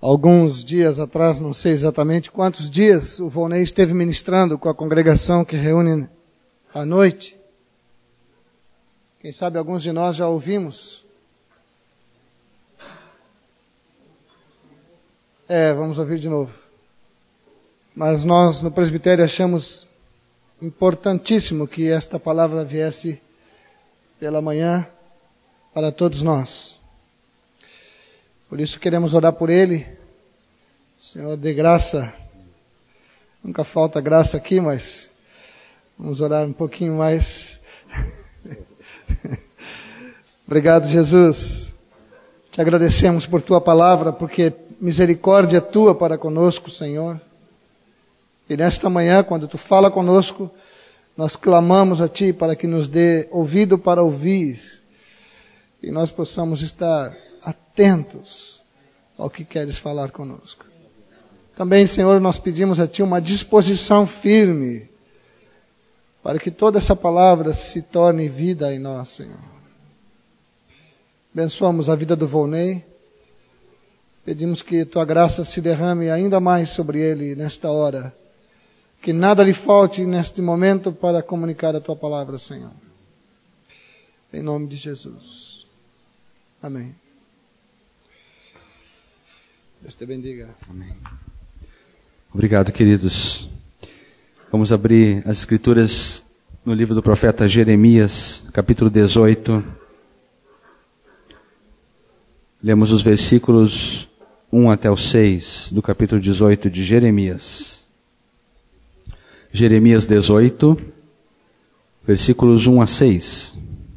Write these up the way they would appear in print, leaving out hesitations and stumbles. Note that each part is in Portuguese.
Alguns dias atrás, não sei exatamente quantos dias, o Volney esteve ministrando com a congregação que reúne à noite. Quem sabe alguns de nós já ouvimos. Vamos ouvir de novo. Mas nós no presbitério achamos importantíssimo que esta palavra viesse pela manhã para todos nós. Por isso queremos orar por ele. Senhor, dê graça. Nunca falta graça aqui, mas vamos orar um pouquinho mais. Obrigado, Jesus. Te agradecemos por tua palavra, porque misericórdia é tua para conosco, Senhor. E nesta manhã, quando tu fala conosco, nós clamamos a ti para que nos dê ouvido para ouvir e nós possamos estar atentos ao que queres falar conosco. Também, Senhor, nós pedimos a ti uma disposição firme para que toda essa palavra se torne vida em nós, Senhor. Abençoamos a vida do Volney. Pedimos que tua graça se derrame ainda mais sobre ele nesta hora. Que nada lhe falte neste momento para comunicar a tua palavra, Senhor. Em nome de Jesus. Amém. Deus te bendiga. Amém. Obrigado, queridos. Vamos abrir as escrituras no livro do profeta Jeremias, capítulo 18. Lemos os versículos 1 até o 6 do capítulo 18 de Jeremias. Jeremias 18, versículos 1 a 6.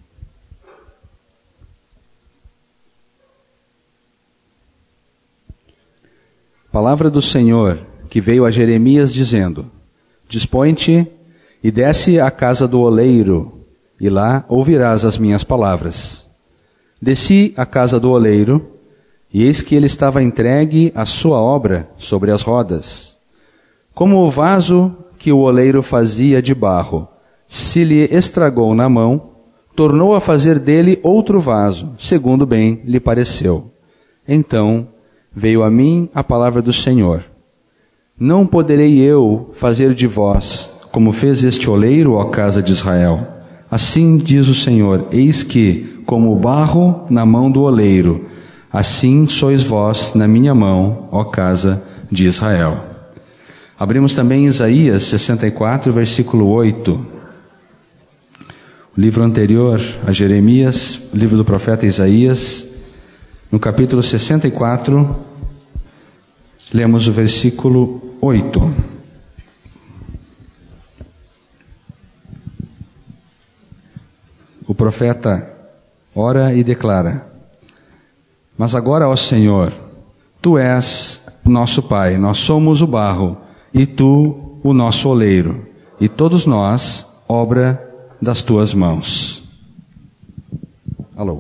Palavra do Senhor, que veio a Jeremias dizendo: Dispõe-te e desce à casa do oleiro, e lá ouvirás as minhas palavras. Desci à casa do oleiro, e eis que ele estava entregue à sua obra sobre as rodas. Como o vaso que o oleiro fazia de barro se lhe estragou na mão, tornou a fazer dele outro vaso, segundo bem lhe pareceu. Então veio a mim a palavra do Senhor: Não poderei eu fazer de vós como fez este oleiro, ó casa de Israel? Assim diz o Senhor: Eis que, como o barro na mão do oleiro, assim sois vós na minha mão, ó casa de Israel. Abrimos também Isaías 64, versículo 8. O livro anterior a Jeremias, o livro do profeta Isaías, no capítulo 64, lemos o versículo 8. O profeta ora e declara: Mas agora, ó Senhor, Tu és o nosso Pai, nós somos o barro, e Tu o nosso oleiro, e todos nós, obra das Tuas mãos. Alô.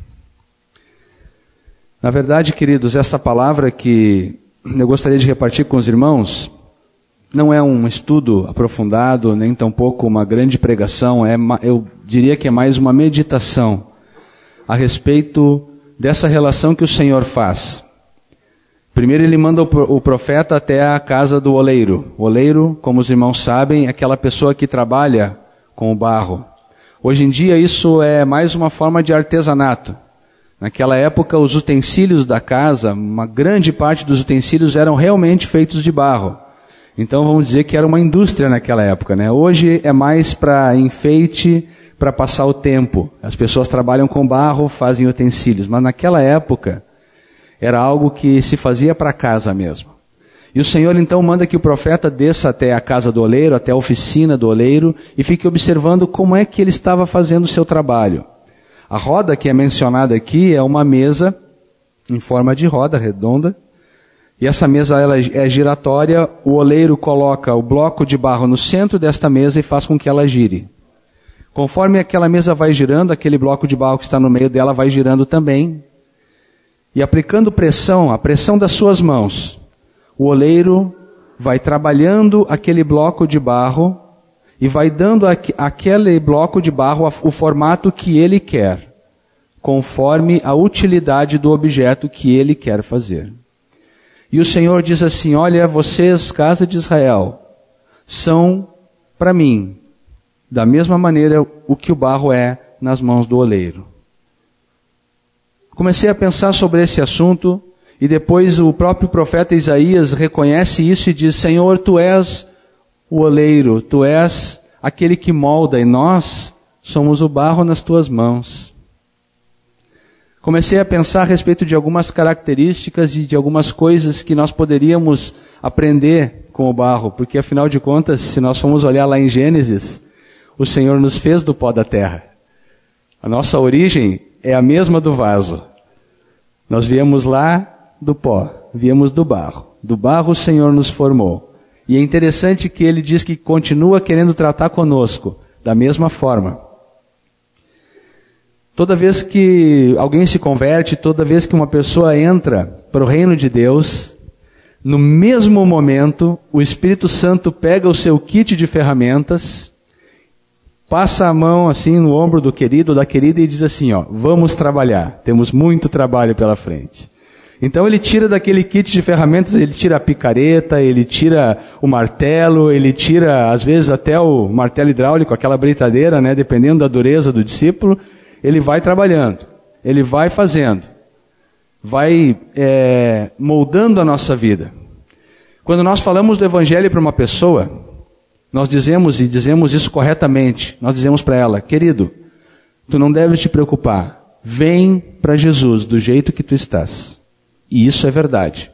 Na verdade, queridos, essa palavra que eu gostaria de repartir com os irmãos não é um estudo aprofundado, nem tampouco uma grande pregação, eu diria que é mais uma meditação a respeito dessa relação que o Senhor faz. Primeiro ele manda o profeta até a casa do oleiro. O oleiro, como os irmãos sabem, é aquela pessoa que trabalha com o barro. Hoje em dia isso é mais uma forma de artesanato. Naquela época os utensílios da casa, uma grande parte dos utensílios eram realmente feitos de barro. Então vamos dizer que era uma indústria naquela época, né? Hoje é mais para enfeite, para passar o tempo. As pessoas trabalham com barro, fazem utensílios. Mas naquela época era algo que se fazia para casa mesmo. E o Senhor então manda que o profeta desça até a casa do oleiro, até a oficina do oleiro, e fique observando como é que ele estava fazendo o seu trabalho. A roda que é mencionada aqui é uma mesa em forma de roda redonda. E essa mesa ela é giratória. O oleiro coloca o bloco de barro no centro desta mesa e faz com que ela gire. Conforme aquela mesa vai girando, aquele bloco de barro que está no meio dela vai girando também. E aplicando pressão, a pressão das suas mãos, o oleiro vai trabalhando aquele bloco de barro e vai dando aquele bloco de barro o formato que ele quer, conforme a utilidade do objeto que ele quer fazer. E o Senhor diz assim: olha, vocês, casa de Israel, são para mim, da mesma maneira o que o barro é nas mãos do oleiro. Comecei a pensar sobre esse assunto, e depois o próprio profeta Isaías reconhece isso e diz: Senhor, tu és o oleiro, tu és aquele que molda, e nós somos o barro nas tuas mãos. Comecei a pensar a respeito de algumas características e de algumas coisas que nós poderíamos aprender com o barro, porque afinal de contas, se nós formos olhar lá em Gênesis, o Senhor nos fez do pó da terra. A nossa origem é a mesma do vaso. Nós viemos lá do pó, viemos do barro. Do barro o Senhor nos formou. E é interessante que ele diz que continua querendo tratar conosco da mesma forma. Toda vez que alguém se converte, toda vez que uma pessoa entra para o reino de Deus, no mesmo momento, o Espírito Santo pega o seu kit de ferramentas, passa a mão assim no ombro do querido ou da querida e diz assim, vamos trabalhar, temos muito trabalho pela frente. Então ele tira daquele kit de ferramentas, ele tira a picareta, ele tira o martelo, ele tira às vezes até o martelo hidráulico, aquela britadeira, né, dependendo da dureza do discípulo. Ele vai trabalhando, ele vai fazendo, vai moldando a nossa vida. Quando nós falamos do Evangelho para uma pessoa, nós dizemos, e dizemos isso corretamente, nós dizemos para ela: querido, tu não deve te preocupar, vem para Jesus do jeito que tu estás. E isso é verdade.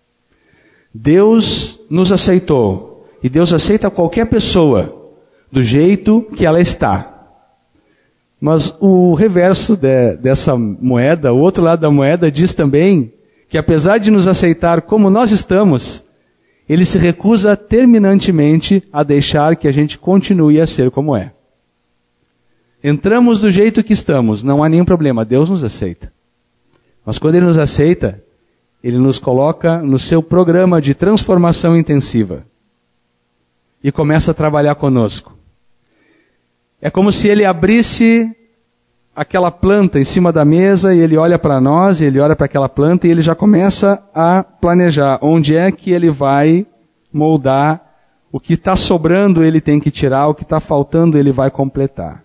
Deus nos aceitou, e Deus aceita qualquer pessoa do jeito que ela está. Mas o reverso dessa moeda, o outro lado da moeda, diz também que apesar de nos aceitar como nós estamos, Ele se recusa terminantemente a deixar que a gente continue a ser como é. Entramos do jeito que estamos, não há nenhum problema, Deus nos aceita. Mas quando Ele nos aceita, Ele nos coloca no seu programa de transformação intensiva e começa a trabalhar conosco. É como se Ele abrisse aquela planta em cima da mesa e Ele olha para nós, e Ele olha para aquela planta e Ele já começa a planejar onde é que Ele vai moldar, o que está sobrando Ele tem que tirar, o que está faltando Ele vai completar.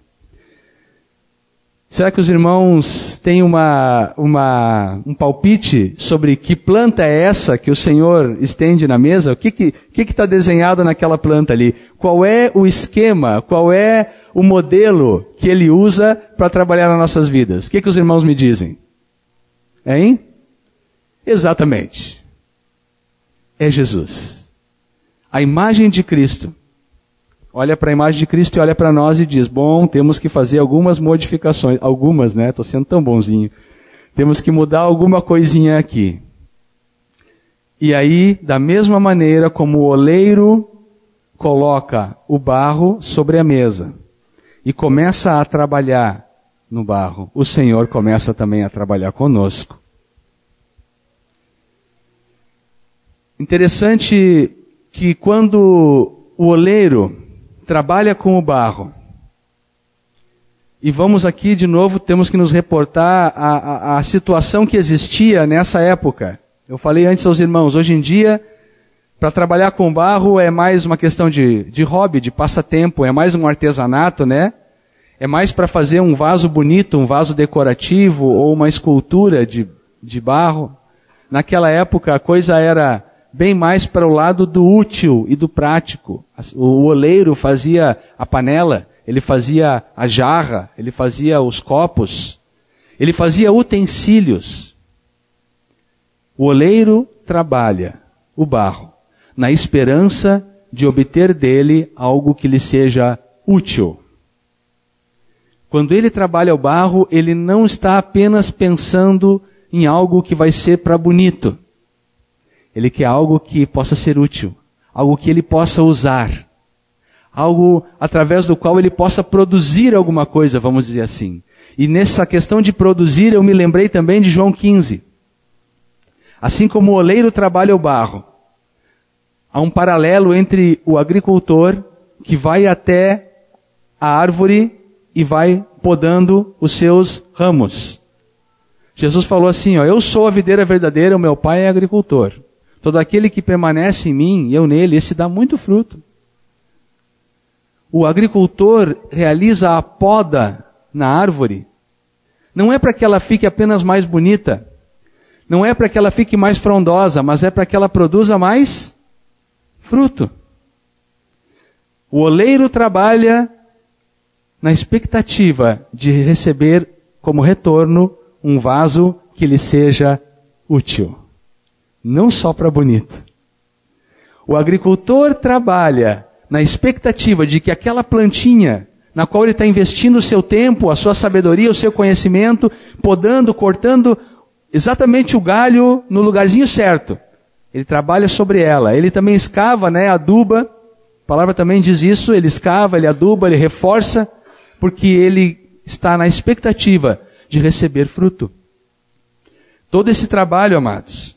Será que os irmãos têm um palpite sobre que planta é essa que o Senhor estende na mesa? O que está desenhado naquela planta ali? Qual é o esquema? Qual é o modelo que Ele usa para trabalhar nas nossas vidas? O que os irmãos me dizem? Hein? Exatamente. É Jesus. A imagem de Cristo. Olha para a imagem de Cristo e olha para nós e diz: bom, temos que fazer algumas modificações. Algumas, né? Estou sendo tão bonzinho. Temos que mudar alguma coisinha aqui. E aí, da mesma maneira como o oleiro coloca o barro sobre a mesa e começa a trabalhar no barro, o Senhor começa também a trabalhar conosco. Interessante que quando o oleiro trabalha com o barro, e vamos aqui de novo, temos que nos reportar a situação que existia nessa época. Eu falei antes aos irmãos, hoje em dia, para trabalhar com barro é mais uma questão de hobby, de passatempo, é mais um artesanato, né? É mais para fazer um vaso bonito, um vaso decorativo, ou uma escultura de barro. Naquela época a coisa era bem mais para o lado do útil e do prático. O oleiro fazia a panela, ele fazia a jarra, ele fazia os copos, ele fazia utensílios. O oleiro trabalha o barro na esperança de obter dele algo que lhe seja útil. Quando ele trabalha o barro, ele não está apenas pensando em algo que vai ser para bonito. Ele quer algo que possa ser útil, algo que ele possa usar, algo através do qual ele possa produzir alguma coisa, vamos dizer assim. E nessa questão de produzir, eu me lembrei também de João 15. Assim como o oleiro trabalha o barro, há um paralelo entre o agricultor que vai até a árvore e vai podando os seus ramos. Jesus falou assim, eu sou a videira verdadeira, o meu pai é agricultor. Todo aquele que permanece em mim e eu nele, esse dá muito fruto. O agricultor realiza a poda na árvore. Não é para que ela fique apenas mais bonita. Não é para que ela fique mais frondosa, mas é para que ela produza mais fruto. O oleiro trabalha na expectativa de receber como retorno um vaso que lhe seja útil. Não só para bonito. O agricultor trabalha na expectativa de que aquela plantinha na qual ele está investindo o seu tempo, a sua sabedoria, o seu conhecimento, podando, cortando exatamente o galho no lugarzinho certo. Ele trabalha sobre ela. Ele também escava, aduba. A palavra também diz isso. Ele escava, ele aduba, ele reforça, porque ele está na expectativa de receber fruto. Todo esse trabalho, amados,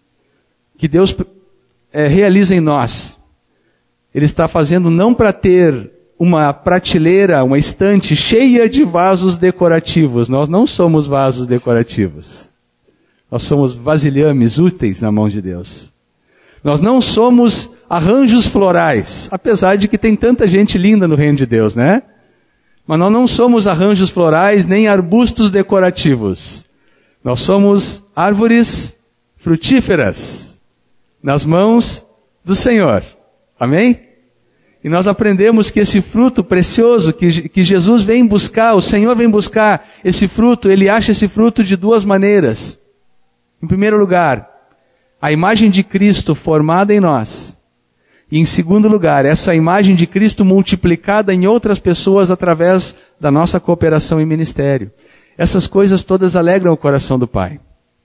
que Deus realiza em nós, Ele está fazendo não para ter uma prateleira, uma estante cheia de vasos decorativos. Nós não somos vasos decorativos. Nós somos vasilhames úteis na mão de Deus. Nós não somos arranjos florais, apesar de que tem tanta gente linda no reino de Deus, né? Mas nós não somos arranjos florais nem arbustos decorativos. Nós somos árvores frutíferas nas mãos do Senhor. Amém? E nós aprendemos que esse fruto precioso que Jesus vem buscar, o Senhor vem buscar esse fruto, Ele acha esse fruto de duas maneiras. Em primeiro lugar, a imagem de Cristo formada em nós. E em segundo lugar, essa imagem de Cristo multiplicada em outras pessoas através da nossa cooperação em ministério. Essas coisas todas alegram o coração do Pai.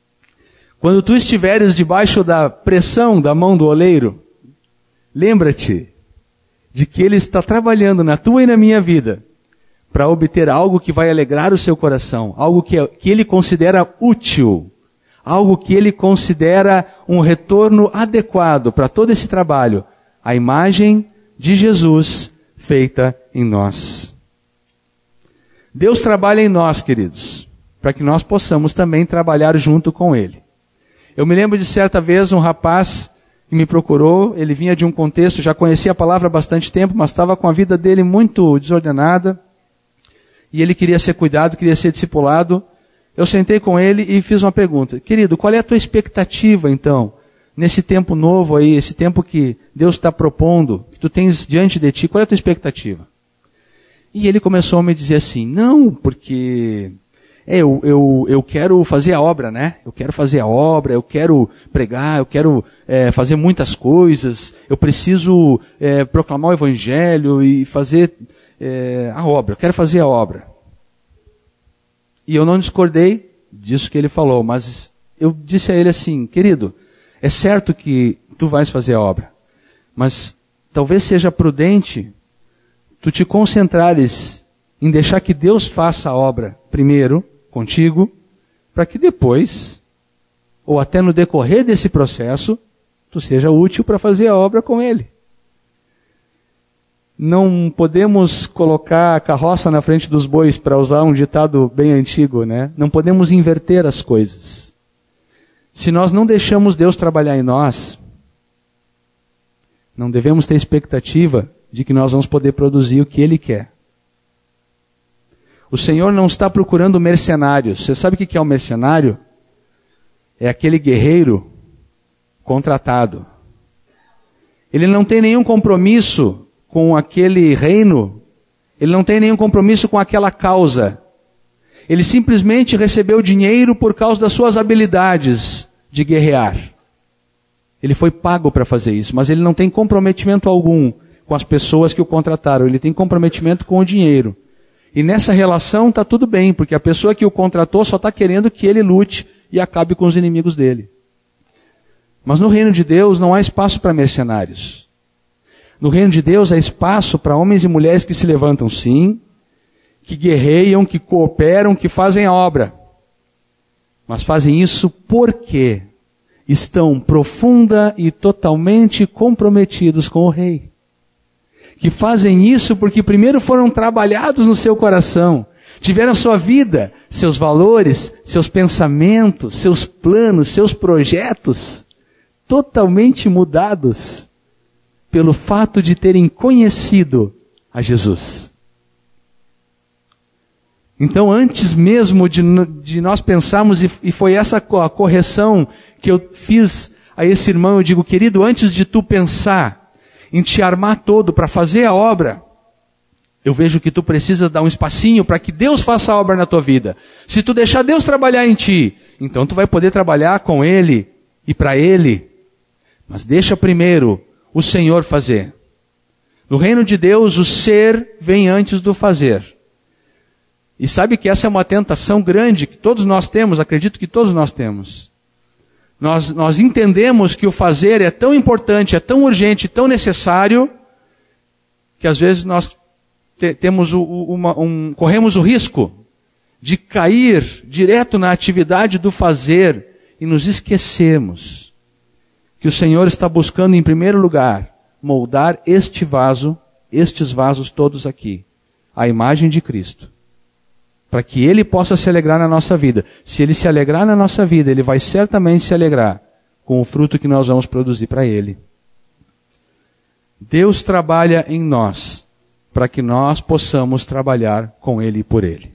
Quando tu estiveres debaixo da pressão da mão do oleiro, lembra-te de que Ele está trabalhando na tua e na minha vida para obter algo que vai alegrar o seu coração, algo que Ele considera útil, algo que Ele considera um retorno adequado para todo esse trabalho, a imagem de Jesus feita em nós. Deus trabalha em nós, queridos, para que nós possamos também trabalhar junto com Ele. Eu me lembro de certa vez um rapaz que me procurou, ele vinha de um contexto, já conhecia a palavra há bastante tempo, mas estava com a vida dele muito desordenada, e ele queria ser cuidado, queria ser discipulado. Eu sentei com ele e fiz uma pergunta: querido, qual é a tua expectativa então, nesse tempo novo aí, esse tempo que Deus está propondo, que tu tens diante de ti, qual é a tua expectativa? E ele começou a me dizer assim: não, porque eu quero fazer a obra, né? Eu quero fazer a obra, eu quero pregar, eu quero fazer muitas coisas, eu preciso proclamar o evangelho e fazer a obra, eu quero fazer a obra. E eu não discordei disso que ele falou, mas eu disse a ele assim: querido, é certo que tu vais fazer a obra, mas talvez seja prudente tu te concentrares em deixar que Deus faça a obra primeiro contigo, para que depois, ou até no decorrer desse processo, tu seja útil para fazer a obra com Ele. Não podemos colocar a carroça na frente dos bois, para usar um ditado bem antigo, né? Não podemos inverter as coisas. Se nós não deixamos Deus trabalhar em nós, não devemos ter expectativa de que nós vamos poder produzir o que Ele quer. O Senhor não está procurando mercenários. Você sabe o que é um mercenário? É aquele guerreiro contratado. Ele não tem nenhum compromisso com aquele reino. Ele não tem nenhum compromisso com aquela causa. Ele simplesmente recebeu dinheiro por causa das suas habilidades de guerrear. Ele foi pago para fazer isso, mas ele não tem comprometimento algum com as pessoas que o contrataram. Ele tem comprometimento com o dinheiro. E nessa relação está tudo bem, porque a pessoa que o contratou só está querendo que ele lute e acabe com os inimigos dele. Mas no reino de Deus não há espaço para mercenários. No reino de Deus há espaço para homens e mulheres que se levantam sim, que guerreiam, que cooperam, que fazem a obra. Mas fazem isso porque estão profunda e totalmente comprometidos com o Rei. Que fazem isso porque primeiro foram trabalhados no seu coração, tiveram sua vida, seus valores, seus pensamentos, seus planos, seus projetos, totalmente mudados pelo fato de terem conhecido a Jesus. Então, antes mesmo de nós pensarmos, e foi essa a correção que eu fiz a esse irmão, eu digo, querido, antes de tu pensar em te armar todo para fazer a obra, eu vejo que tu precisa dar um espacinho para que Deus faça a obra na tua vida. Se tu deixar Deus trabalhar em ti, então tu vai poder trabalhar com Ele e para Ele. Mas deixa primeiro o Senhor fazer. No reino de Deus, o ser vem antes do fazer. E sabe que essa é uma tentação grande que todos nós temos, acredito que todos nós temos. Nós entendemos que o fazer é tão importante, é tão urgente, tão necessário, que às vezes nós corremos o risco de cair direto na atividade do fazer e nos esquecemos que o Senhor está buscando em primeiro lugar moldar estes vasos todos aqui, à imagem de Cristo, para que Ele possa se alegrar na nossa vida. Se Ele se alegrar na nossa vida, Ele vai certamente se alegrar com o fruto que nós vamos produzir para Ele. Deus trabalha em nós para que nós possamos trabalhar com Ele e por Ele.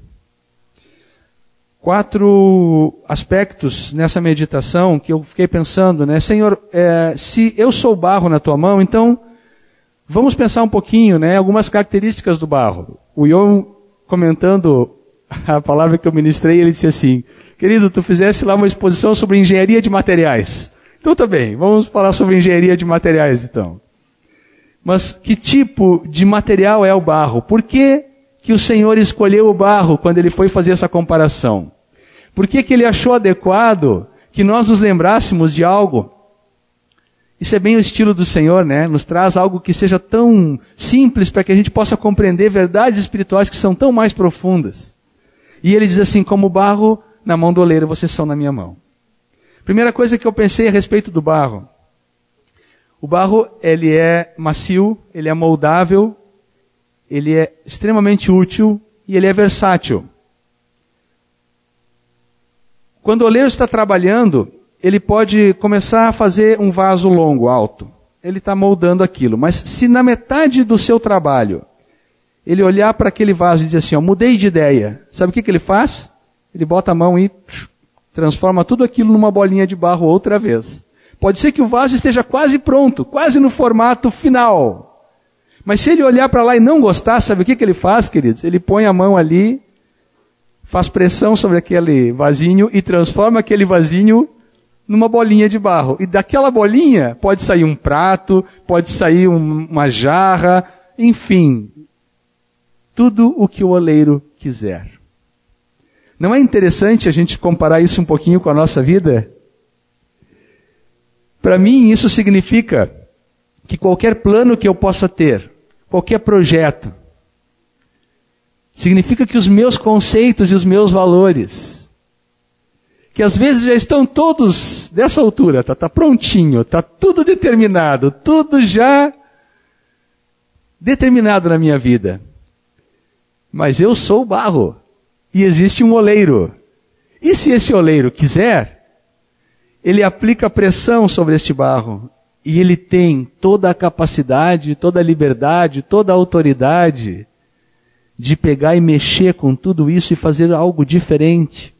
4 aspectos nessa meditação que eu fiquei pensando, né? Senhor, se eu sou barro na tua mão, então vamos pensar um pouquinho, né? Algumas características do barro. O Ion, comentando a palavra que eu ministrei, ele disse assim, querido, tu fizesse lá uma exposição sobre engenharia de materiais. Então tá bem, vamos falar sobre engenharia de materiais então. Mas que tipo de material é o barro? Por que o Senhor escolheu o barro quando Ele foi fazer essa comparação? Por que Ele achou adequado que nós nos lembrássemos de algo? Isso é bem o estilo do Senhor, né? Nos traz algo que seja tão simples para que a gente possa compreender verdades espirituais que são tão mais profundas. E Ele diz assim, como barro na mão do oleiro, vocês são na minha mão. Primeira coisa que eu pensei a respeito do barro. O barro, ele é macio, ele é moldável, ele é extremamente útil e ele é versátil. Quando o oleiro está trabalhando, ele pode começar a fazer um vaso longo, alto. Ele está moldando aquilo. Mas se na metade do seu trabalho, ele olhar para aquele vaso e dizer assim, mudei de ideia. Sabe o que ele faz? Ele bota a mão e transforma tudo aquilo numa bolinha de barro outra vez. Pode ser que o vaso esteja quase pronto, quase no formato final. Mas se ele olhar para lá e não gostar, sabe o que ele faz, queridos? Ele põe a mão ali, faz pressão sobre aquele vasinho e transforma aquele vasinho numa bolinha de barro. E daquela bolinha pode sair um prato, pode sair uma jarra, enfim, tudo o que o oleiro quiser. Não é interessante a gente comparar isso um pouquinho com a nossa vida? Para mim, isso significa que qualquer plano que eu possa ter, qualquer projeto, significa que os meus conceitos e os meus valores, que às vezes já estão todos dessa altura, tá prontinho, tá tudo determinado, tudo já determinado na minha vida. Mas eu sou o barro e existe um oleiro. E se esse oleiro quiser, ele aplica pressão sobre este barro e ele tem toda a capacidade, toda a liberdade, toda a autoridade de pegar e mexer com tudo isso e fazer algo diferente.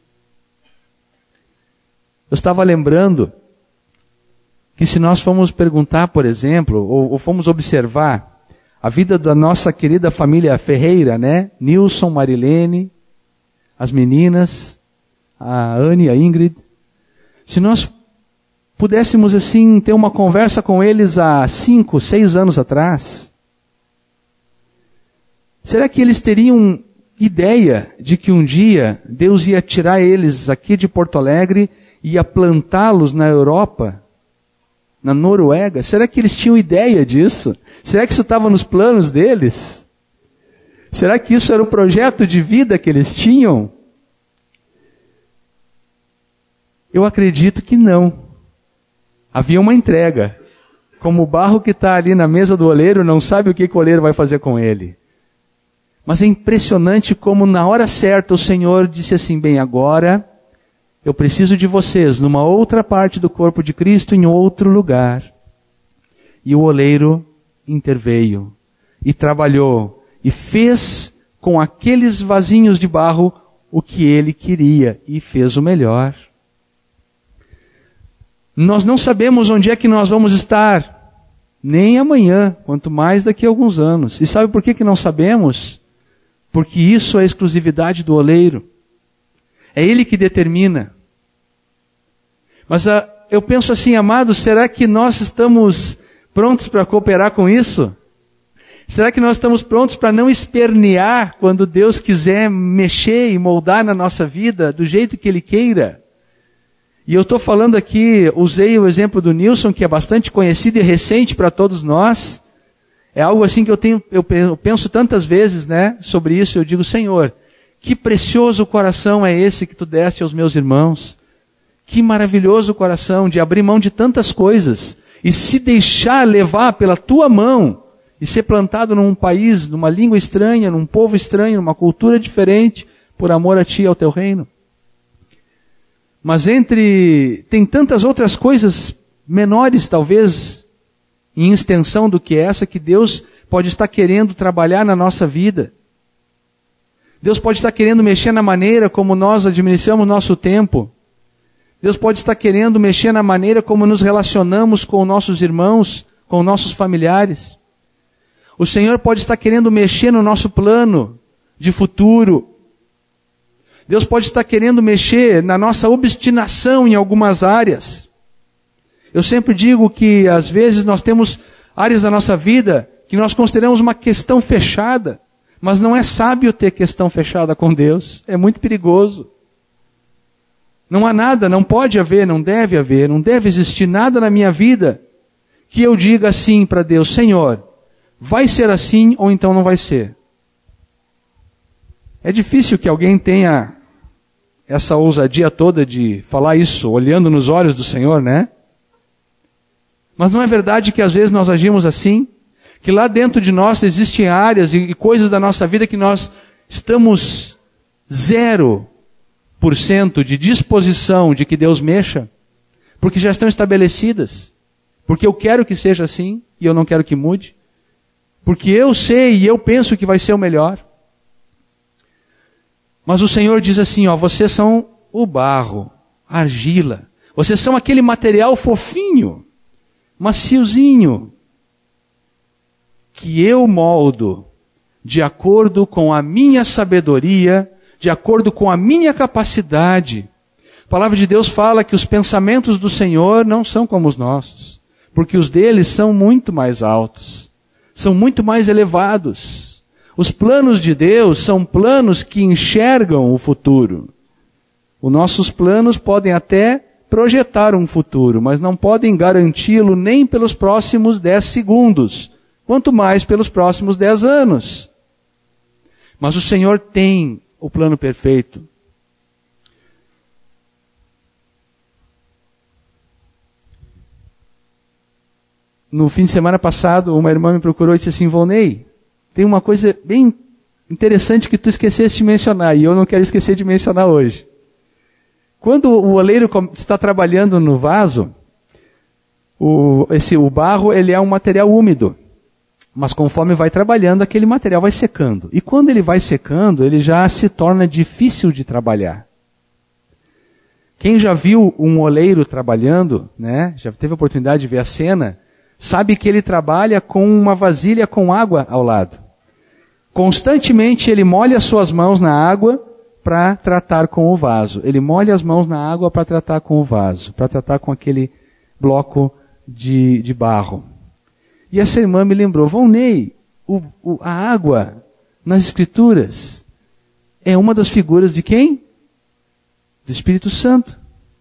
Eu estava lembrando que se nós formos perguntar, por exemplo, ou fomos observar a vida da nossa querida família Ferreira, né? Nilson, Marilene, as meninas, a Anne, a Ingrid. Se nós pudéssemos assim ter uma conversa com eles há 5, 6 anos atrás, será que eles teriam ideia de que um dia Deus ia tirar eles aqui de Porto Alegre e ia plantá-los na Europa, na Noruega? Será que eles tinham ideia disso? Será que isso estava nos planos deles? Será que isso era o projeto de vida que eles tinham? Eu acredito que não. Havia uma entrega. Como o barro que está ali na mesa do oleiro não sabe o que o oleiro vai fazer com ele. Mas é impressionante como na hora certa o Senhor disse assim, bem, agora eu preciso de vocês numa outra parte do corpo de Cristo, em outro lugar. E o oleiro interveio e trabalhou e fez com aqueles vasinhos de barro o que ele queria e fez o melhor. Nós não sabemos onde é que nós vamos estar, nem amanhã, quanto mais daqui a alguns anos. E sabe por que não sabemos? Porque isso é exclusividade do oleiro. É ele que determina. Mas eu penso assim, amados, será que nós estamos prontos para cooperar com isso? Será que nós estamos prontos para não espernear quando Deus quiser mexer e moldar na nossa vida do jeito que Ele queira? E eu estou falando aqui, usei o exemplo do Nilson, que é bastante conhecido e recente para todos nós. É algo assim que eu penso tantas vezes, né, sobre isso. Eu digo, Senhor, que precioso coração é esse que Tu deste aos meus irmãos. Que maravilhoso coração de abrir mão de tantas coisas e se deixar levar pela Tua mão e ser plantado num país, numa língua estranha, num povo estranho, numa cultura diferente, por amor a Ti e ao Teu reino. Mas tem tantas outras coisas menores, talvez, em extensão do que essa, que Deus pode estar querendo trabalhar na nossa vida. Deus pode estar querendo mexer na maneira como nós administramos nosso tempo. Deus pode estar querendo mexer na maneira como nos relacionamos com nossos irmãos, com nossos familiares. O Senhor pode estar querendo mexer no nosso plano de futuro. Deus pode estar querendo mexer na nossa obstinação em algumas áreas. Eu sempre digo que às vezes nós temos áreas da nossa vida que nós consideramos uma questão fechada, mas não é sábio ter questão fechada com Deus. É muito perigoso. Não há nada, não pode haver, não deve existir nada na minha vida que eu diga assim para Deus, Senhor, vai ser assim ou então não vai ser. É difícil que alguém tenha essa ousadia toda de falar isso, olhando nos olhos do Senhor, né? Mas não é verdade que às vezes nós agimos assim? Que lá dentro de nós existem áreas e coisas da nossa vida que nós estamos 0% de disposição de que Deus mexa, porque já estão estabelecidas. Porque eu quero que seja assim e eu não quero que mude. Porque eu sei e eu penso que vai ser o melhor. Mas o Senhor diz assim, vocês são o barro, a argila. Vocês são aquele material fofinho, maciozinho, que eu moldo de acordo com a minha sabedoria, de acordo com a minha capacidade. A palavra de Deus fala que os pensamentos do Senhor não são como os nossos, porque os deles são muito mais altos, são muito mais elevados. Os planos de Deus são planos que enxergam o futuro. Os nossos planos podem até projetar um futuro, mas não podem garanti-lo nem pelos próximos 10 segundos, quanto mais pelos próximos 10 anos. Mas o Senhor tem o plano perfeito. No fim de semana passado, uma irmã me procurou e disse assim, Volney, tem uma coisa bem interessante que tu esqueceste de mencionar, e eu não quero esquecer de mencionar hoje. Quando o oleiro está trabalhando no vaso, o barro ele é um material úmido, mas conforme vai trabalhando, aquele material vai secando. E quando ele vai secando, ele já se torna difícil de trabalhar. Quem já viu um oleiro trabalhando, né, já teve a oportunidade de ver a cena, sabe que ele trabalha com uma vasilha com água ao lado. Constantemente ele molha as suas mãos na água para tratar com o vaso. Ele molha as mãos na água para tratar com o vaso, para tratar com aquele bloco de barro. E essa irmã me lembrou, Volney, a água nas Escrituras é uma das figuras de quem? Do Espírito Santo.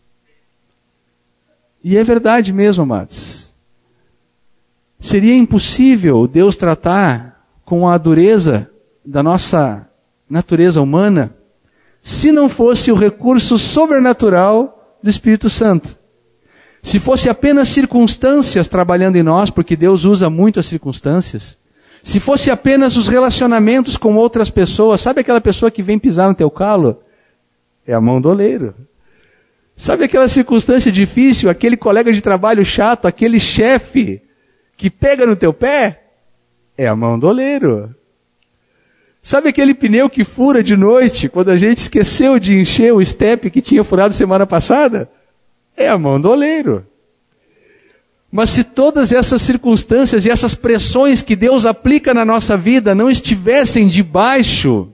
E é verdade mesmo, amados. Seria impossível Deus tratar com a dureza da nossa natureza humana, se não fosse o recurso sobrenatural do Espírito Santo. Se fosse apenas circunstâncias trabalhando em nós, porque Deus usa muito as circunstâncias, se fosse apenas os relacionamentos com outras pessoas, sabe aquela pessoa que vem pisar no teu calo? É a mão do oleiro. Sabe aquela circunstância difícil, aquele colega de trabalho chato, aquele chefe que pega no teu pé? É a mão do oleiro. Sabe aquele pneu que fura de noite, quando a gente esqueceu de encher o estepe que tinha furado semana passada? É a mão do oleiro. Mas se todas essas circunstâncias e essas pressões que Deus aplica na nossa vida não estivessem debaixo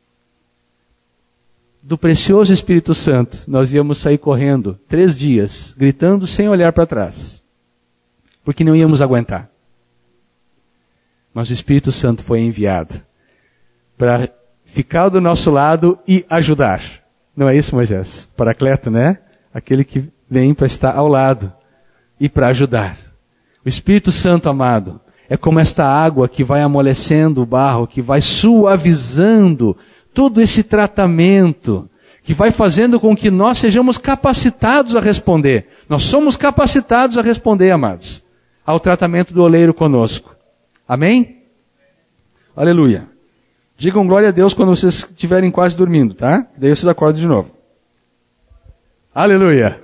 do precioso Espírito Santo, nós íamos sair correndo 3 dias, gritando sem olhar para trás, porque não íamos aguentar. Mas o Espírito Santo foi enviado para ficar do nosso lado e ajudar. Não é isso, Moisés? Paracleto, né? Aquele que vem para estar ao lado e para ajudar. O Espírito Santo, amado, é como esta água que vai amolecendo o barro, que vai suavizando todo esse tratamento, que vai fazendo com que nós sejamos capacitados a responder. Nós somos capacitados a responder, amados, ao tratamento do oleiro conosco. Amém? Aleluia. Digam glória a Deus quando vocês estiverem quase dormindo, tá? Daí vocês acordam de novo. Aleluia.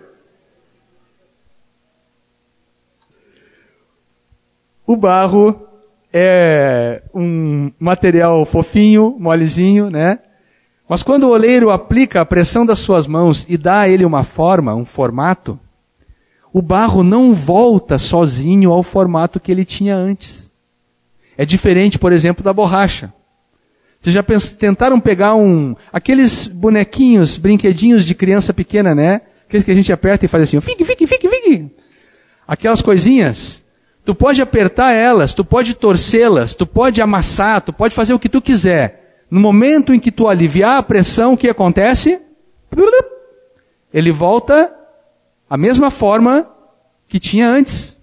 O barro é um material fofinho, molezinho, né? Mas quando o oleiro aplica a pressão das suas mãos e dá a ele uma forma, um formato, o barro não volta sozinho ao formato que ele tinha antes. É diferente, por exemplo, da borracha. Vocês já tentaram pegar aqueles bonequinhos, brinquedinhos de criança pequena, né? Aqueles que a gente aperta e faz assim, fique. Aquelas coisinhas, tu pode apertar elas, tu pode torcê-las, tu pode amassar, tu pode fazer o que tu quiser. No momento em que tu aliviar a pressão, o que acontece? Ele volta à mesma forma que tinha antes.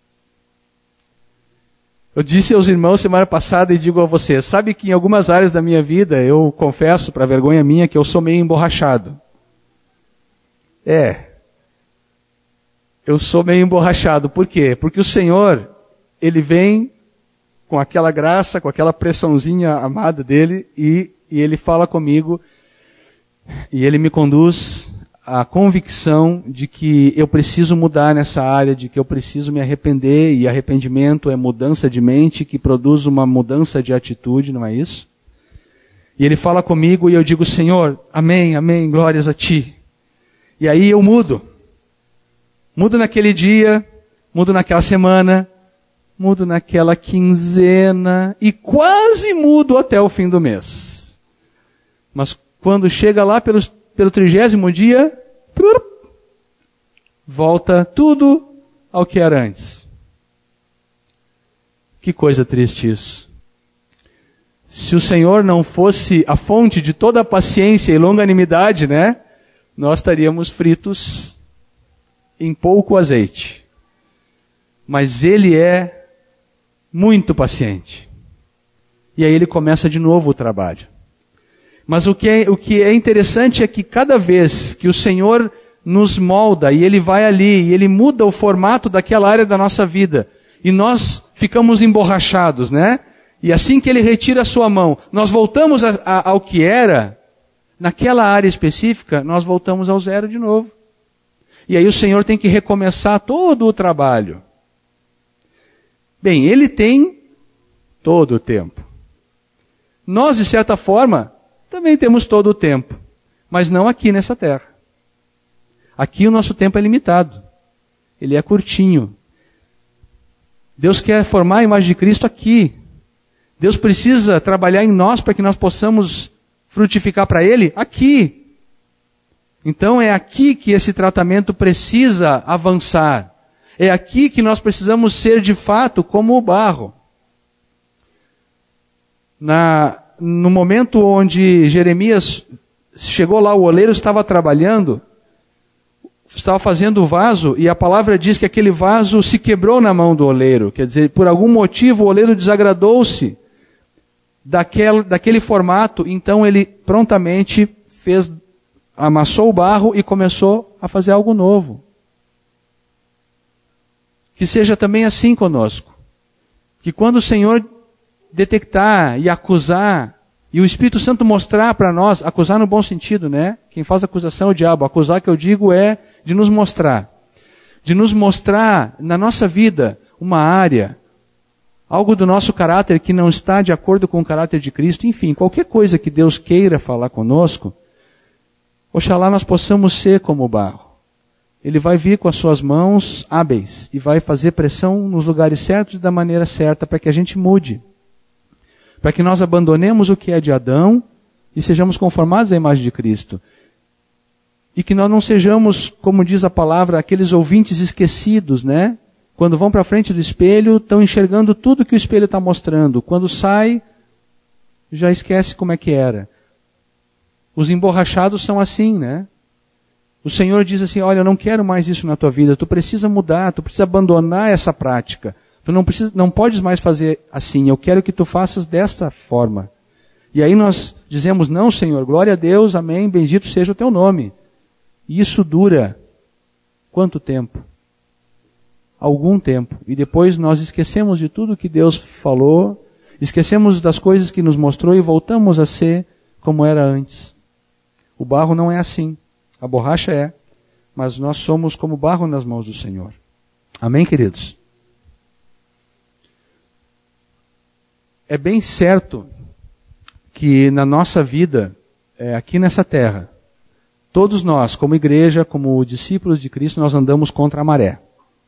Eu disse aos irmãos semana passada e digo a vocês, sabe que em algumas áreas da minha vida, eu confesso, para vergonha minha, que eu sou meio emborrachado. Eu sou meio emborrachado. Por quê? Porque o Senhor, Ele vem com aquela graça, com aquela pressãozinha amada dEle, e Ele fala comigo, e Ele me conduz à convicção de que eu preciso mudar nessa área, de que eu preciso me arrepender, e arrependimento é mudança de mente, que produz uma mudança de atitude, não é isso? E Ele fala comigo e eu digo, Senhor, amém, amém, glórias a Ti. E aí eu mudo. Mudo naquele dia, mudo naquela semana, mudo naquela quinzena e quase mudo até o fim do mês. Mas quando chega lá pelo 30º dia, volta tudo ao que era antes. Que coisa triste isso. Se o Senhor não fosse a fonte de toda a paciência e longanimidade, né? Nós estaríamos fritos em pouco azeite. Mas Ele é muito paciente. E aí Ele começa de novo o trabalho. Mas o que é interessante é que cada vez que o Senhor nos molda, e Ele vai ali, e Ele muda o formato daquela área da nossa vida, e nós ficamos emborrachados, né? E assim que Ele retira a sua mão, nós voltamos ao que era, naquela área específica, nós voltamos ao zero de novo. E aí o Senhor tem que recomeçar todo o trabalho. Bem, Ele tem todo o tempo. Nós, de certa forma, também temos todo o tempo, mas não aqui nessa terra. Aqui o nosso tempo é limitado. Ele é curtinho. Deus quer formar a imagem de Cristo aqui. Deus precisa trabalhar em nós para que nós possamos frutificar para Ele aqui. Então é aqui que esse tratamento precisa avançar. É aqui que nós precisamos ser de fato como o barro. No momento onde Jeremias chegou lá, o oleiro estava trabalhando, estava fazendo o vaso, e a palavra diz que aquele vaso se quebrou na mão do oleiro. Quer dizer, por algum motivo o oleiro desagradou-se daquele formato, então ele prontamente amassou o barro e começou a fazer algo novo. Que seja também assim conosco. Que quando o Senhor detectar e acusar, e o Espírito Santo mostrar para nós, acusar no bom sentido, né? Quem faz acusação é o diabo. Acusar, que eu digo, é de nos mostrar. De nos mostrar na nossa vida uma área, algo do nosso caráter que não está de acordo com o caráter de Cristo. Enfim, qualquer coisa que Deus queira falar conosco, oxalá nós possamos ser como o barro. Ele vai vir com as suas mãos hábeis e vai fazer pressão nos lugares certos e da maneira certa para que a gente mude. Para que nós abandonemos o que é de Adão e sejamos conformados à imagem de Cristo. E que nós não sejamos, como diz a palavra, aqueles ouvintes esquecidos, né? Quando vão para frente do espelho, estão enxergando tudo que o espelho está mostrando. Quando sai, já esquece como é que era. Os emborrachados são assim, né? O Senhor diz assim, olha, eu não quero mais isso na tua vida, tu precisa mudar, tu precisa abandonar essa prática. Tu não podes mais fazer assim, eu quero que tu faças desta forma. E aí nós dizemos, não, Senhor, glória a Deus, amém, bendito seja o teu nome. E isso dura quanto tempo? Algum tempo. E depois nós esquecemos de tudo que Deus falou, esquecemos das coisas que nos mostrou e voltamos a ser como era antes. O barro não é assim. A borracha é, mas nós somos como barro nas mãos do Senhor. Amém, queridos? É bem certo que na nossa vida, aqui nessa terra, todos nós, como igreja, como discípulos de Cristo, nós andamos contra a maré.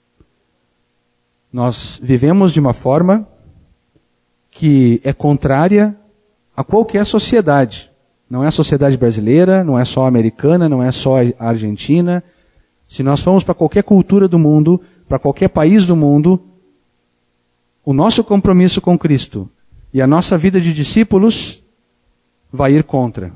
Nós vivemos de uma forma que é contrária a qualquer sociedade. Não é a sociedade brasileira, não é só a americana, não é só a argentina. Se nós formos para qualquer cultura do mundo, para qualquer país do mundo, o nosso compromisso com Cristo e a nossa vida de discípulos vai ir contra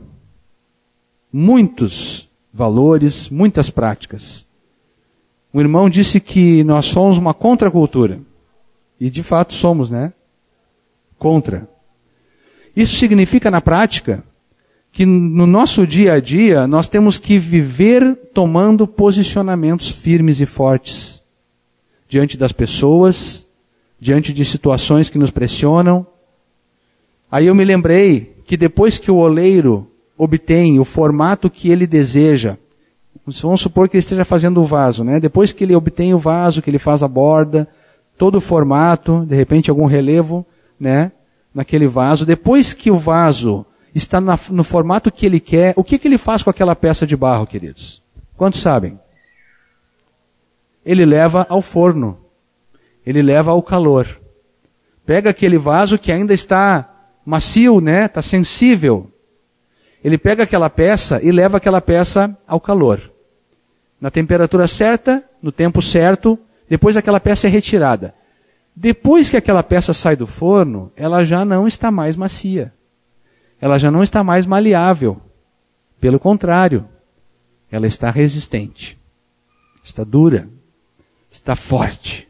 muitos valores, muitas práticas. Um irmão disse que nós somos uma contracultura. E de fato somos, né? Contra. Isso significa na prática que no nosso dia a dia nós temos que viver tomando posicionamentos firmes e fortes diante das pessoas, diante de situações que nos pressionam. Aí eu me lembrei que depois que o oleiro obtém o formato que ele deseja, vamos supor que ele esteja fazendo o vaso, né? Depois que ele obtém o vaso, que ele faz a borda, todo o formato, de repente algum relevo, né? Naquele vaso, depois que o vaso está no formato que ele quer, o que ele faz com aquela peça de barro, queridos? Quantos sabem? Ele leva ao forno. Ele leva ao calor. Pega aquele vaso que ainda está macio, né? Está sensível. Ele pega aquela peça e leva aquela peça ao calor. Na temperatura certa, no tempo certo, depois aquela peça é retirada. Depois que aquela peça sai do forno, ela já não está mais macia. Ela já não está mais maleável. Pelo contrário, ela está resistente. Está dura. Está forte.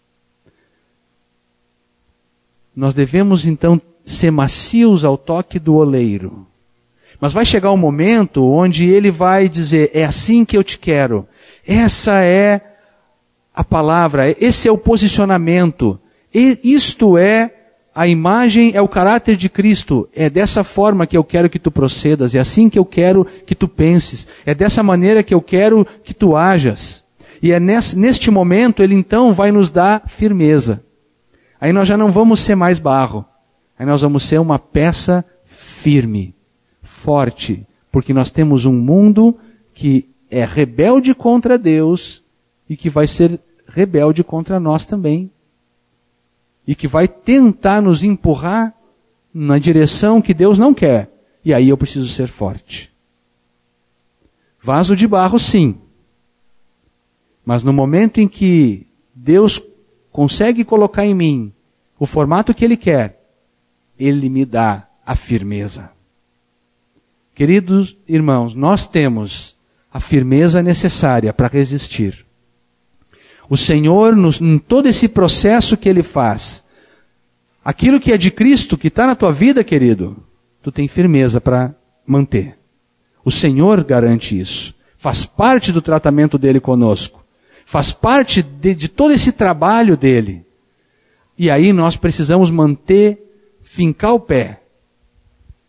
Nós devemos então ser macios ao toque do oleiro. Mas vai chegar um momento onde ele vai dizer, é assim que eu te quero. Essa é a palavra, esse é o posicionamento. E isto é a imagem, é o caráter de Cristo. É dessa forma que eu quero que tu procedas. É assim que eu quero que tu penses. É dessa maneira que eu quero que tu ajas. E é neste momento ele então vai nos dar firmeza. Aí nós já não vamos ser mais barro. Aí nós vamos ser uma peça firme, forte. Porque nós temos um mundo que é rebelde contra Deus e que vai ser rebelde contra nós também. E que vai tentar nos empurrar na direção que Deus não quer. E aí eu preciso ser forte. Vaso de barro, sim. Mas no momento em que Deus consegue colocar em mim o formato que Ele quer, Ele me dá a firmeza. Queridos irmãos, nós temos a firmeza necessária para resistir. O Senhor, em todo esse processo que Ele faz, aquilo que é de Cristo, que está na tua vida, querido, tu tem firmeza para manter. O Senhor garante isso. Faz parte do tratamento dEle conosco. Faz parte de todo esse trabalho dEle. E aí nós precisamos fincar o pé.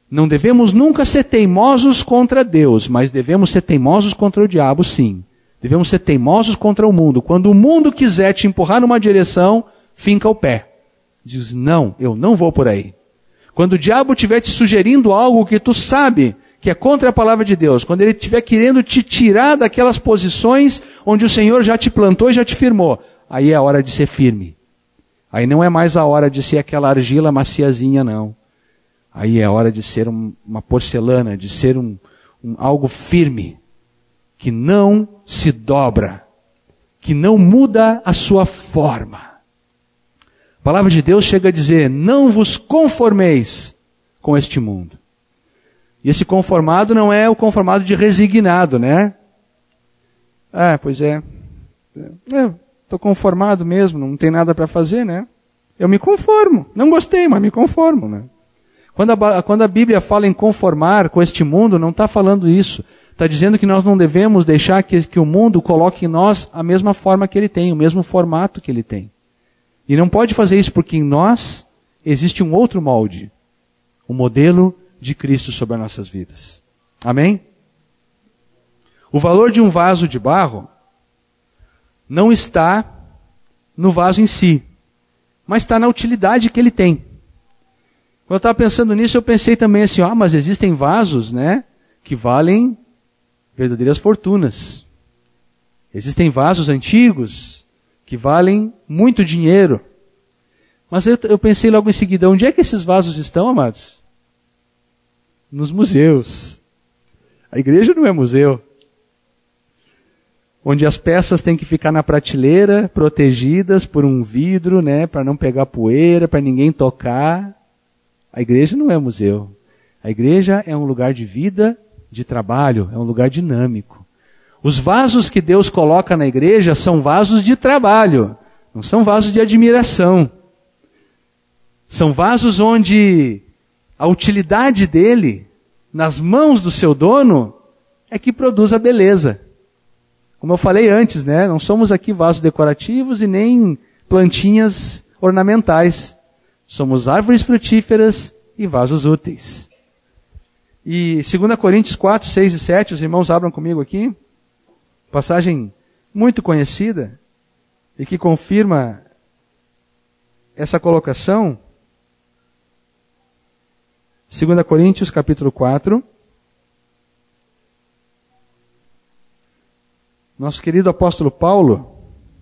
Não devemos nunca ser teimosos contra Deus, mas devemos ser teimosos contra o diabo, sim. Devemos ser teimosos contra o mundo. Quando o mundo quiser te empurrar numa direção, finca o pé. Diz, não, eu não vou por aí. Quando o diabo estiver te sugerindo algo que tu sabe que é contra a palavra de Deus, quando ele estiver querendo te tirar daquelas posições onde o Senhor já te plantou e já te firmou, aí é a hora de ser firme. Aí não é mais a hora de ser aquela argila maciazinha, não. Aí é a hora de ser uma porcelana, de ser algo firme, que não se dobra, que não muda a sua forma. A palavra de Deus chega a dizer, não vos conformeis com este mundo. E esse conformado não é o conformado de resignado, né? Pois é. Estou conformado mesmo, não tem nada para fazer, né? Eu me conformo. Não gostei, mas me conformo, né? Quando a Bíblia fala em conformar com este mundo, não está falando isso. Está dizendo que nós não devemos deixar que o mundo coloque em nós a mesma forma que ele tem, o mesmo formato que ele tem. E não pode fazer isso porque em nós existe um outro molde, o modelo de Cristo sobre as nossas vidas. Amém? O valor de um vaso de barro não está no vaso em si, mas está na utilidade que ele tem. Quando eu estava pensando nisso, eu pensei também assim, mas existem vasos, né, que valem verdadeiras fortunas. Existem vasos antigos que valem muito dinheiro. Mas eu pensei logo em seguida, onde é que esses vasos estão, amados? Nos museus. A igreja não é museu. Onde as peças têm que ficar na prateleira, protegidas por um vidro, né, para não pegar poeira, para ninguém tocar. A igreja não é museu. A igreja é um lugar de vida, de trabalho, é um lugar dinâmico. Os vasos que Deus coloca na igreja são vasos de trabalho, não são vasos de admiração. São vasos onde a utilidade dele, nas mãos do seu dono, é que produz a beleza. Como eu falei antes, né? Não somos aqui vasos decorativos e nem plantinhas ornamentais. Somos árvores frutíferas e vasos úteis. E 2 Coríntios 4, 6 e 7, os irmãos abram comigo aqui. Passagem muito conhecida e que confirma essa colocação. 2 Coríntios capítulo 4. Nosso querido apóstolo Paulo,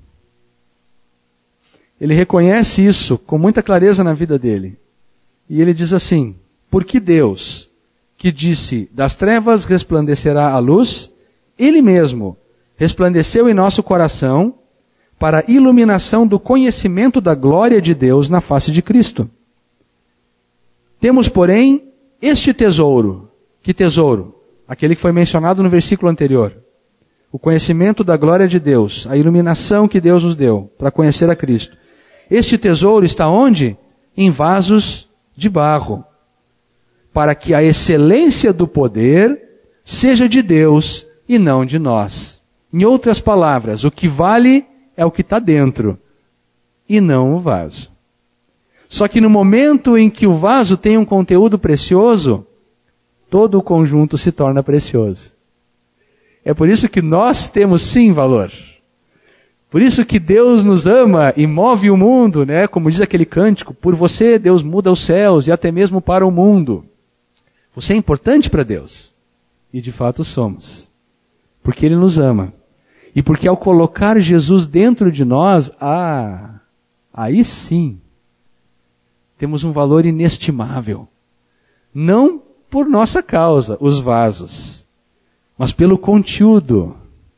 ele reconhece isso com muita clareza na vida dele. E ele diz assim, porque Deus, que disse, das trevas resplandecerá a luz, Ele mesmo resplandeceu em nosso coração para a iluminação do conhecimento da glória de Deus na face de Cristo. Temos, porém, este tesouro. Que tesouro? Aquele que foi mencionado no versículo anterior. O conhecimento da glória de Deus, a iluminação que Deus nos deu para conhecer a Cristo. Este tesouro está onde? Em vasos de barro, para que a excelência do poder seja de Deus e não de nós. Em outras palavras, o que vale é o que está dentro e não o vaso. Só que no momento em que o vaso tem um conteúdo precioso, todo o conjunto se torna precioso. É por isso que nós temos sim valor. Por isso que Deus nos ama e move o mundo, né? Como diz aquele cântico, por você Deus muda os céus e até mesmo para o mundo. Você é importante para Deus. E de fato somos. Porque Ele nos ama. E porque ao colocar Jesus dentro de nós, aí sim, temos um valor inestimável. Não por nossa causa, os vasos, mas pelo conteúdo,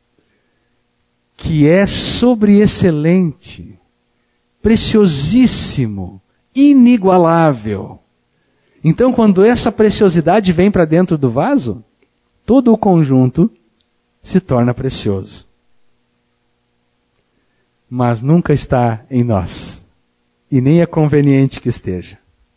que é sobreexcelente, preciosíssimo, inigualável. Então, quando essa preciosidade vem para dentro do vaso, todo o conjunto se torna precioso. Mas nunca está em nós. E nem é conveniente que esteja.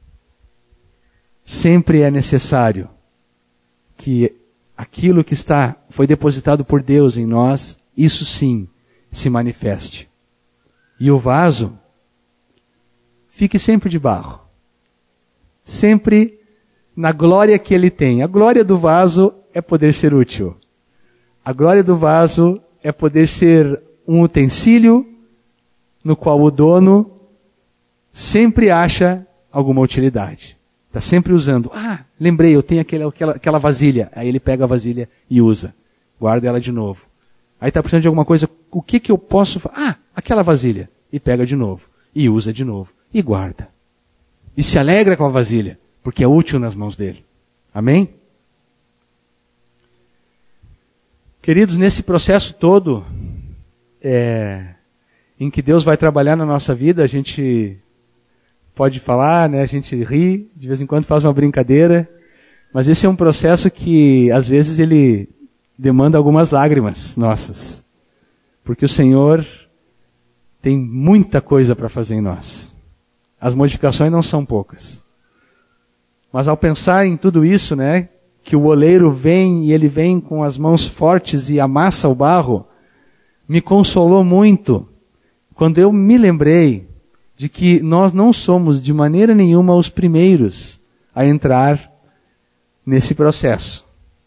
Sempre é necessário que aquilo que foi depositado por Deus em nós, isso sim, se manifeste. E o vaso fique sempre de barro. Sempre na glória que ele tem. A glória do vaso é poder ser útil. A glória do vaso é poder ser um utensílio no qual o dono sempre acha alguma utilidade. Está sempre usando. Lembrei, eu tenho aquela vasilha. Aí ele pega a vasilha e usa. Guarda ela de novo. Aí está precisando de alguma coisa. O que eu posso fazer? Aquela vasilha. E pega de novo. E usa de novo. E guarda. E se alegra com a vasilha. Porque é útil nas mãos dele. Amém? Queridos, nesse processo todo, em que Deus vai trabalhar na nossa vida, a gente pode falar, né? A gente ri, de vez em quando faz uma brincadeira, mas esse é um processo que, às vezes, ele demanda algumas lágrimas nossas, porque o Senhor tem muita coisa para fazer em nós. As modificações não são poucas. Mas ao pensar em tudo isso, né, que o oleiro vem e ele vem com as mãos fortes e amassa o barro, me consolou muito quando eu me lembrei de que nós não somos de maneira nenhuma os primeiros a entrar nesse processo.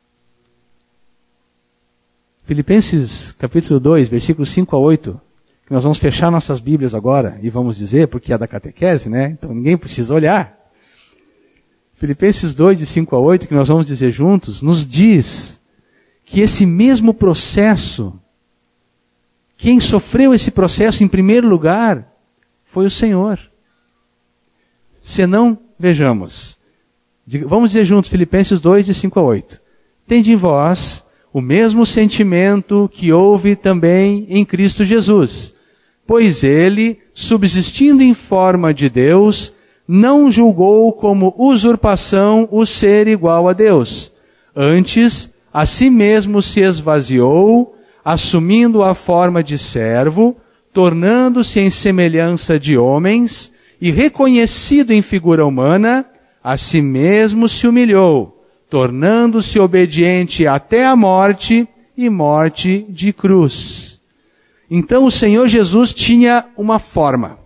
Filipenses capítulo 2, versículos 5 a 8, que nós vamos fechar nossas Bíblias agora e vamos dizer, porque é da catequese, né? Então ninguém precisa olhar. Filipenses 2, de 5 a 8, que nós vamos dizer juntos, nos diz que esse mesmo processo, quem sofreu esse processo em primeiro lugar, foi o Senhor. Senão, vejamos. Vamos dizer juntos, Filipenses 2, de 5 a 8. Tende em vós o mesmo sentimento que houve também em Cristo Jesus. Pois ele, subsistindo em forma de Deus, não julgou como usurpação o ser igual a Deus. Antes, a si mesmo se esvaziou, assumindo a forma de servo, tornando-se em semelhança de homens, e reconhecido em figura humana, a si mesmo se humilhou, tornando-se obediente até a morte, e morte de cruz. Então o Senhor Jesus tinha uma forma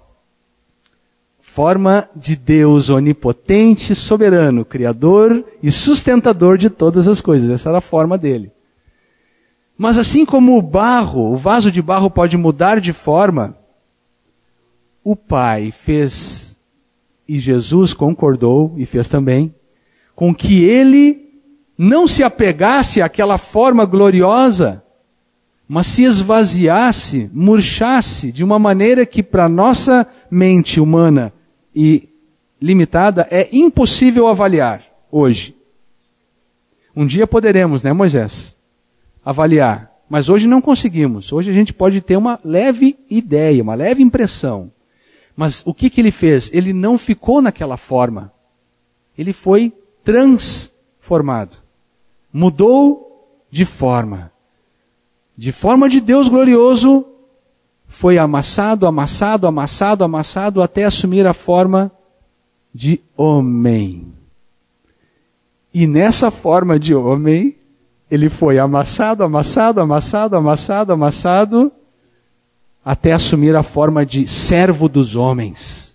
de Deus onipotente, soberano, criador e sustentador de todas as coisas. Essa era a forma dele. Mas assim como o vaso de barro pode mudar de forma, o Pai fez, e Jesus concordou e fez também, com que ele não se apegasse àquela forma gloriosa, mas se esvaziasse, murchasse, de uma maneira que para nossa mente humana e limitada é impossível avaliar hoje. Um dia poderemos, né, Moisés? Avaliar. Mas hoje não conseguimos. Hoje a gente pode ter uma leve ideia, uma leve impressão. Mas o que ele fez? Ele não ficou naquela forma. Ele foi transformado. Mudou de forma. De forma de Deus glorioso, foi amassado, amassado, amassado, amassado, até assumir a forma de homem. E nessa forma de homem, ele foi amassado, amassado, amassado, amassado, amassado, até assumir a forma de servo dos homens.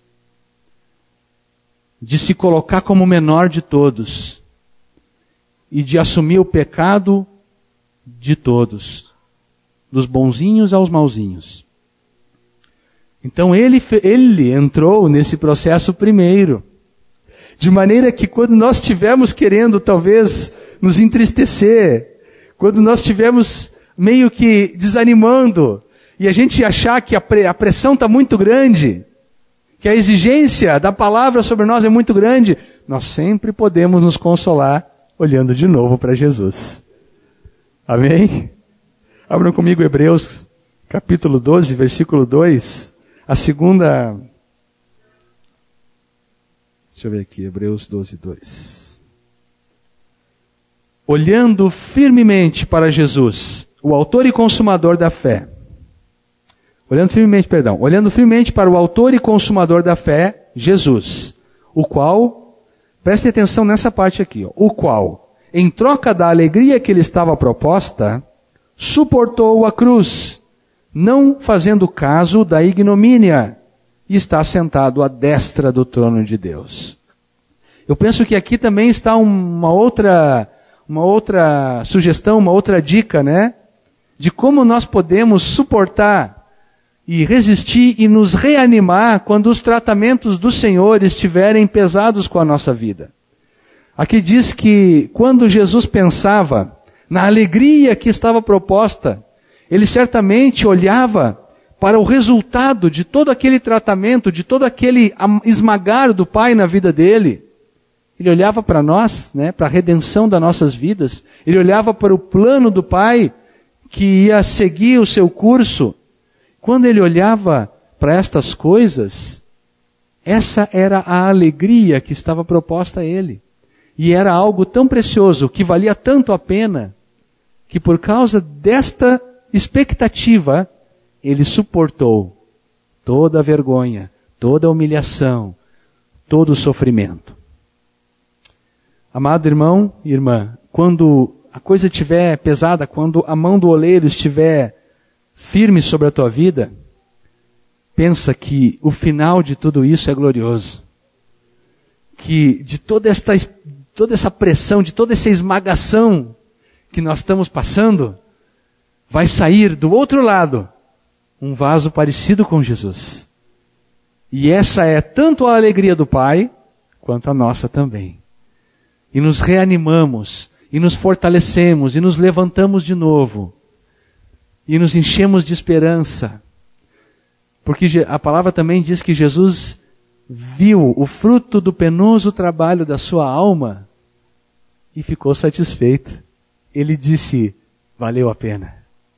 De se colocar como o menor de todos. E de assumir o pecado de todos. Dos bonzinhos aos mauzinhos. Então ele entrou nesse processo primeiro. De maneira que quando nós estivermos querendo talvez nos entristecer, quando nós estivermos meio que desanimando, e a gente achar que a pressão está muito grande, que a exigência da palavra sobre nós é muito grande, nós sempre podemos nos consolar olhando de novo para Jesus. Amém? Abram comigo Hebreus capítulo 12, versículo 2. A segunda... Deixa eu ver aqui, Hebreus 12, 2. Olhando firmemente para Jesus, o autor e consumador da fé. Olhando firmemente para o autor e consumador da fé, Jesus. O qual, preste atenção nessa parte aqui, o qual, em troca da alegria que lhe estava proposta, suportou a cruz, não fazendo caso da ignomínia, e está sentado à destra do trono de Deus. Eu penso que aqui também está uma outra sugestão, uma outra dica, né? De como nós podemos suportar e resistir e nos reanimar quando os tratamentos do Senhor estiverem pesados com a nossa vida. Aqui diz que quando Jesus pensava na alegria que estava proposta, ele certamente olhava para o resultado de todo aquele tratamento, de todo aquele esmagar do Pai na vida dele. Ele olhava para nós, né, para a redenção das nossas vidas. Ele olhava para o plano do Pai que ia seguir o seu curso. Quando ele olhava para estas coisas, essa era a alegria que estava proposta a ele. E era algo tão precioso, que valia tanto a pena, que por causa desta expectativa, ele suportou toda a vergonha, toda a humilhação, todo o sofrimento. Amado irmão e irmã, quando a coisa estiver pesada, quando a mão do oleiro estiver firme sobre a tua vida, pensa que o final de tudo isso é glorioso. Que de toda essa pressão, de toda essa esmagação que nós estamos passando, vai sair do outro lado um vaso parecido com Jesus. E essa é tanto a alegria do Pai, quanto a nossa também. E nos reanimamos, e nos fortalecemos, e nos levantamos de novo, e nos enchemos de esperança. Porque a palavra também diz que Jesus viu o fruto do penoso trabalho da sua alma e ficou satisfeito. Ele disse, valeu a pena.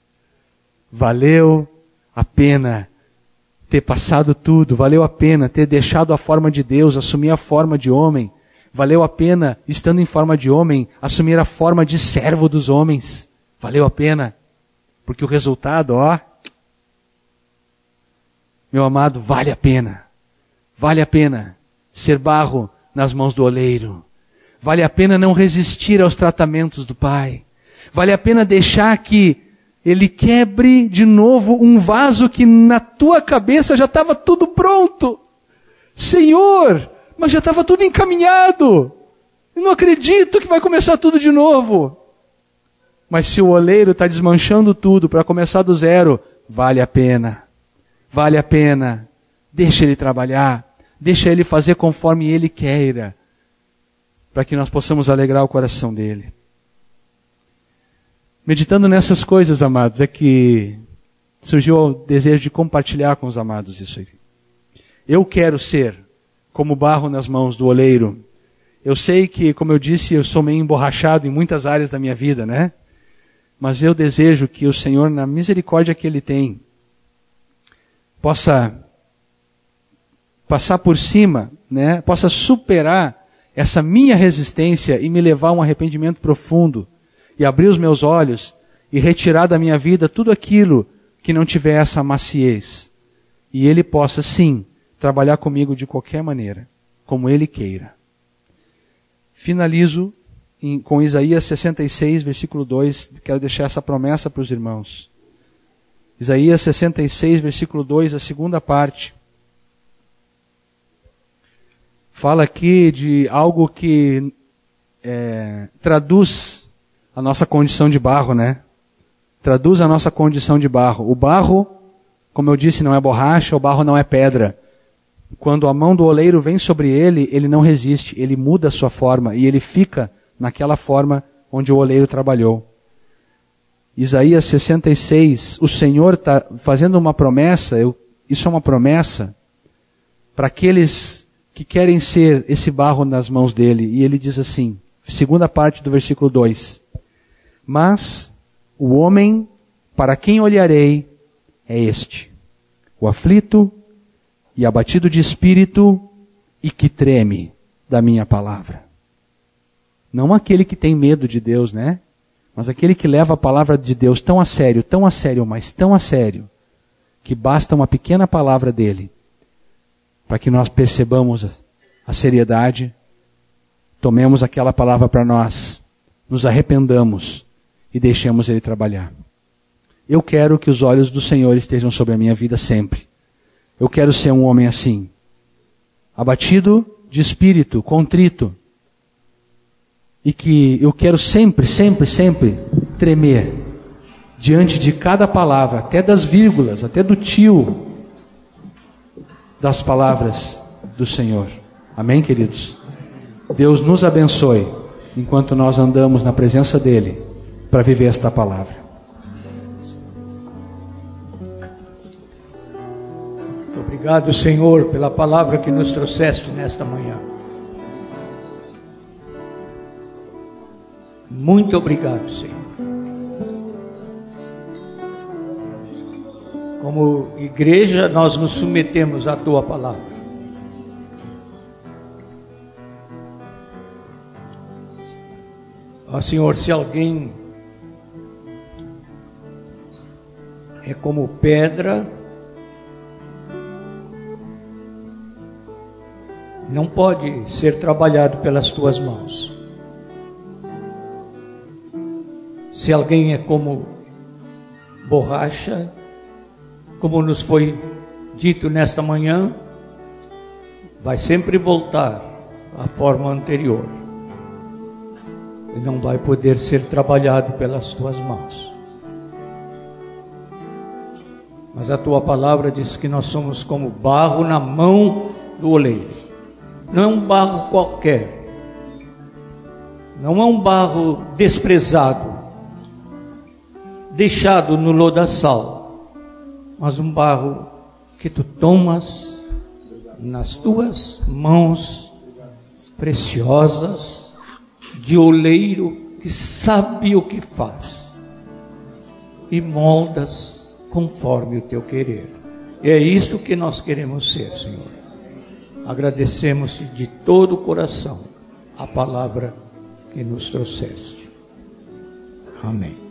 Valeu a pena ter passado tudo, valeu a pena ter deixado a forma de Deus, assumir a forma de homem, valeu a pena, estando em forma de homem, assumir a forma de servo dos homens, valeu a pena, porque o resultado, meu amado, vale a pena ser barro nas mãos do oleiro, vale a pena não resistir aos tratamentos do Pai, vale a pena deixar que Ele quebre de novo um vaso que na tua cabeça já estava tudo pronto. Senhor, mas já estava tudo encaminhado. Eu não acredito que vai começar tudo de novo. Mas se o oleiro está desmanchando tudo para começar do zero, vale a pena. Vale a pena. Deixa ele trabalhar. Deixa ele fazer conforme ele queira. Para que nós possamos alegrar o coração dele. Meditando nessas coisas, amados, é que surgiu o desejo de compartilhar com os amados isso aí. Eu quero ser como barro nas mãos do oleiro. Eu sei que, como eu disse, eu sou meio emborrachado em muitas áreas da minha vida, né? Mas eu desejo que o Senhor, na misericórdia que Ele tem, possa passar por cima, né? Possa superar essa minha resistência e me levar a um arrependimento profundo. E abrir os meus olhos e retirar da minha vida tudo aquilo que não tiver essa maciez. E Ele possa, sim, trabalhar comigo de qualquer maneira, como Ele queira. Finalizo com Isaías 66, versículo 2. Quero deixar essa promessa para os irmãos. Isaías 66, versículo 2, a segunda parte. Fala aqui de algo que traduz a nossa condição de barro, né? Traduz a nossa condição de barro. O barro, como eu disse, não é borracha, o barro não é pedra. Quando a mão do oleiro vem sobre ele, ele não resiste, ele muda a sua forma e ele fica naquela forma onde o oleiro trabalhou. Isaías 66, o Senhor está fazendo uma promessa, isso é uma promessa para aqueles que querem ser esse barro nas mãos dele. E ele diz assim, segunda parte do versículo 2. Mas o homem para quem olharei é este, o aflito e abatido de espírito e que treme da minha palavra. Não aquele que tem medo de Deus, né? Mas aquele que leva a palavra de Deus tão a sério, mas tão a sério, que basta uma pequena palavra dele para que nós percebamos a seriedade, tomemos aquela palavra para nós, nos arrependamos e deixemos Ele trabalhar. Eu quero que os olhos do Senhor estejam sobre a minha vida sempre. Eu quero ser um homem assim, abatido de espírito, contrito, e que eu quero sempre, sempre, sempre tremer diante de cada palavra, até das vírgulas, até do tio das palavras do Senhor. Amém, queridos? Deus nos abençoe enquanto nós andamos na presença dEle para viver esta palavra. Obrigado, Senhor, pela palavra que nos trouxeste nesta manhã. Muito obrigado, Senhor. Como igreja, nós nos submetemos à Tua palavra. Ó Senhor, se alguém é como pedra, não pode ser trabalhado pelas Tuas mãos. Se alguém é como borracha, como nos foi dito nesta manhã, vai sempre voltar à forma anterior. E não vai poder ser trabalhado pelas Tuas mãos. Mas a Tua palavra diz que nós somos como barro na mão do oleiro. Não é um barro qualquer. Não é um barro desprezado, deixado no lodaçal, mas um barro que Tu tomas nas Tuas mãos preciosas, de oleiro que sabe o que faz, e moldas conforme o Teu querer. E é isto que nós queremos ser, Senhor. Agradecemos-te de todo o coração a palavra que nos trouxeste. Amém.